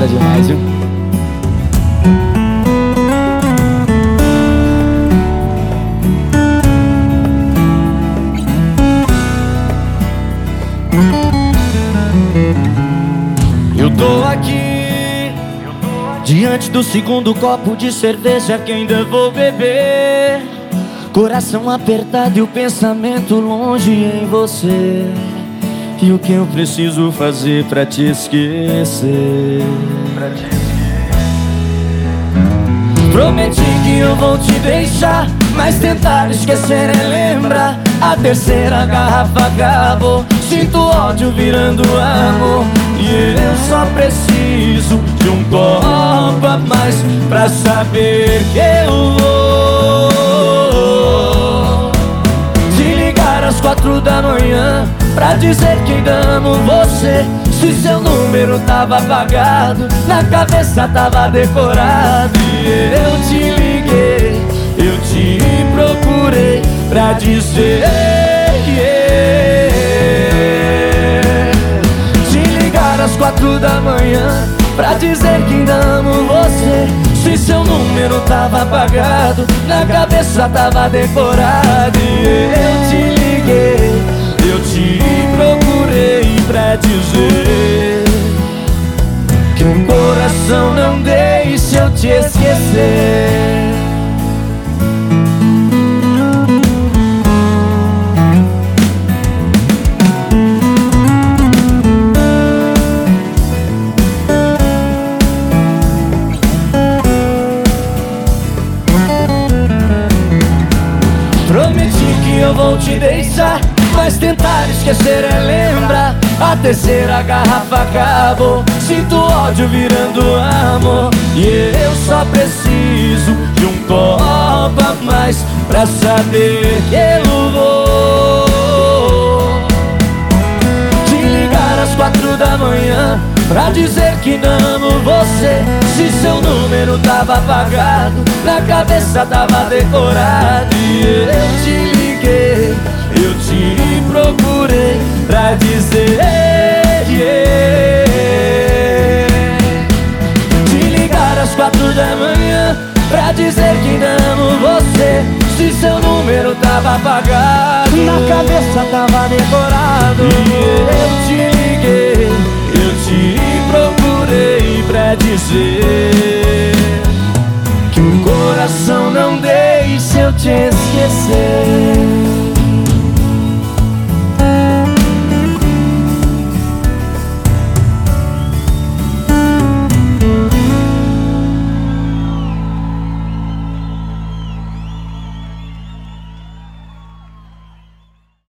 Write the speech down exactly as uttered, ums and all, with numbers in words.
Obrigado demais, viu? Eu tô aqui diante do segundo copo de cerveja que ainda vou beber. Coração apertado e o pensamento longe em você. E o que eu preciso fazer pra te esquecer? Pra te esquecer. Prometi que eu vou te deixar, mas tentar esquecer é lembrar. A terceira garrafa acabou, sinto ódio virando amor. E eu só preciso de um copo a mais pra saber que eu vou te ligar às quatro da manhã pra dizer que ainda amo você. Se seu número tava apagado, na cabeça tava decorado. E eu te liguei, eu te procurei pra dizer yeah. Te ligar às quatro da manhã pra dizer que ainda amo você. Se seu número tava apagado, na cabeça tava decorado. E eu te liguei, eu te procurei pra dizer que o coração não deixa eu te esquecer. Prometi que eu vou te deixar, mas tentar esquecer é lembrar. A terceira garrafa acabou, sinto ódio virando amor. E eu só preciso de um copo a mais pra saber que eu vou te ligar às quatro da manhã pra dizer que não amo você. Se seu número tava apagado, na cabeça tava decorado. E eu te liguei, eu te procurei pra dizer yeah. Te ligar às quatro da manhã pra dizer que ainda amo você. Se seu número tava apagado, na cabeça tava decorado. E eu te liguei, eu te procurei pra dizer que o coração não deixa eu te esquecer.